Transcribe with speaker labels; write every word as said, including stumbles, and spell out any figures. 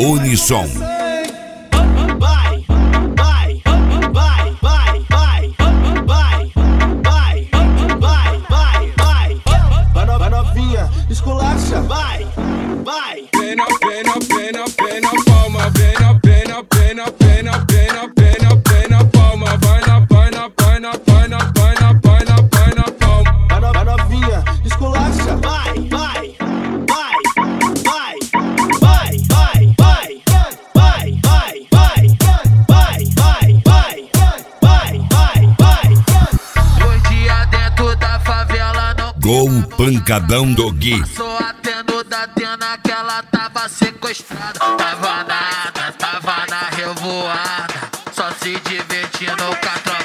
Speaker 1: Unissom.
Speaker 2: Vai, vai, vai, vai, vai, vai, vai, vai, vai, vai. Vai novinha, esculacha, vai, vai.
Speaker 3: Pena, pena, pena, pena, palma, pena, pena, pena, pena, pena, pena, pena, palma, vai na, vai na, vai na, vai na, vai na, vai na, vai na, palma.
Speaker 2: Vai novinha, esculacha, vai, vai, vai, vai, vai, vai, vai, vai, vai, vai, vai, vai, vai, vai, vai, vai.
Speaker 4: Dois dias dentro da favela não
Speaker 1: Gol Pancadão do Gui.
Speaker 4: passou atendo da Atena que ela tava sequestrada. Tava nada, tava na revoada, só se divertindo com a tropa.